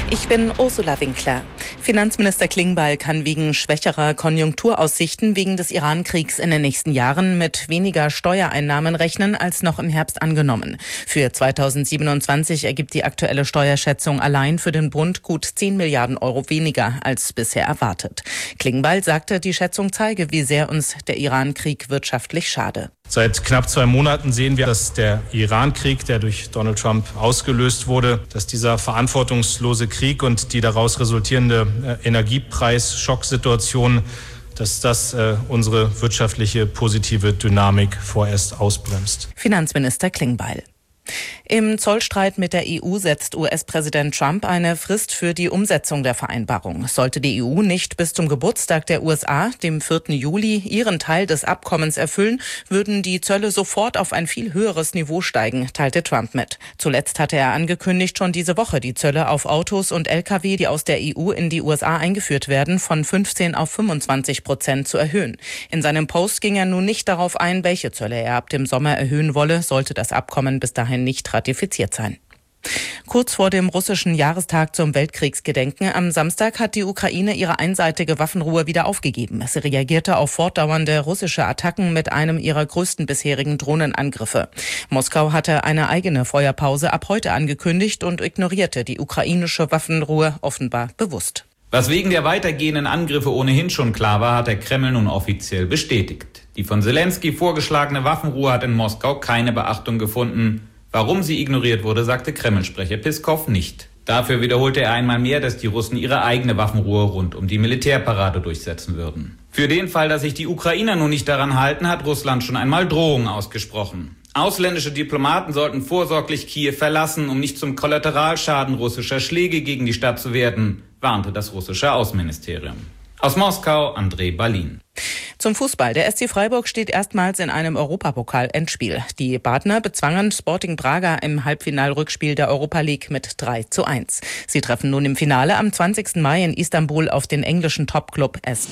Ich bin Ursula Winkler. Finanzminister Klingbeil kann wegen schwächerer Konjunkturaussichten wegen des Iran-Kriegs in den nächsten Jahren mit weniger Steuereinnahmen rechnen als noch im Herbst angenommen. Für 2027 ergibt die aktuelle Steuerschätzung allein für den Bund gut 10 Milliarden Euro weniger als bisher erwartet. Klingbeil sagte, die Schätzung zeige, wie sehr uns der Iran-Krieg wirtschaftlich schade. Seit knapp 2 Monaten sehen wir, dass der Iran-Krieg, der durch Donald Trump ausgelöst wurde, dass dieser verantwortungslose Krieg und die daraus resultierende Energiepreis-Schocksituation, dass das unsere wirtschaftliche positive Dynamik vorerst ausbremst. Finanzminister Klingbeil. Im Zollstreit mit der EU setzt US-Präsident Trump eine Frist für die Umsetzung der Vereinbarung. Sollte die EU nicht bis zum Geburtstag der USA, dem 4. Juli, ihren Teil des Abkommens erfüllen, würden die Zölle sofort auf ein viel höheres Niveau steigen, teilte Trump mit. Zuletzt hatte er angekündigt, schon diese Woche die Zölle auf Autos und Lkw, die aus der EU in die USA eingeführt werden, von 15 auf 25% zu erhöhen. In seinem Post ging er nun nicht darauf ein, welche Zölle er ab dem Sommer erhöhen wolle, sollte das Abkommen bis dahin nicht ratifiziert sein. Kurz vor dem russischen Jahrestag zum Weltkriegsgedenken am Samstag hat die Ukraine ihre einseitige Waffenruhe wieder aufgegeben. Sie reagierte auf fortdauernde russische Attacken mit einem ihrer größten bisherigen Drohnenangriffe. Moskau hatte eine eigene Feuerpause ab heute angekündigt und ignorierte die ukrainische Waffenruhe offenbar bewusst. Was wegen der weitergehenden Angriffe ohnehin schon klar war, hat der Kreml nun offiziell bestätigt. Die von Selenskyj vorgeschlagene Waffenruhe hat in Moskau keine Beachtung gefunden. Warum sie ignoriert wurde, sagte Kreml-Sprecher Piskow nicht. Dafür wiederholte er einmal mehr, dass die Russen ihre eigene Waffenruhe rund um die Militärparade durchsetzen würden. Für den Fall, dass sich die Ukrainer nun nicht daran halten, hat Russland schon einmal Drohungen ausgesprochen. Ausländische Diplomaten sollten vorsorglich Kiew verlassen, um nicht zum Kollateralschaden russischer Schläge gegen die Stadt zu werden, warnte das russische Außenministerium. Aus Moskau, André Balin. Zum Fußball. Der SC Freiburg steht erstmals in einem Europapokal-Endspiel. Die Badner bezwangen Sporting Braga im Halbfinalrückspiel der Europa League mit 3:1. Sie treffen nun im Finale am 20. Mai in Istanbul auf den englischen Topclub SC.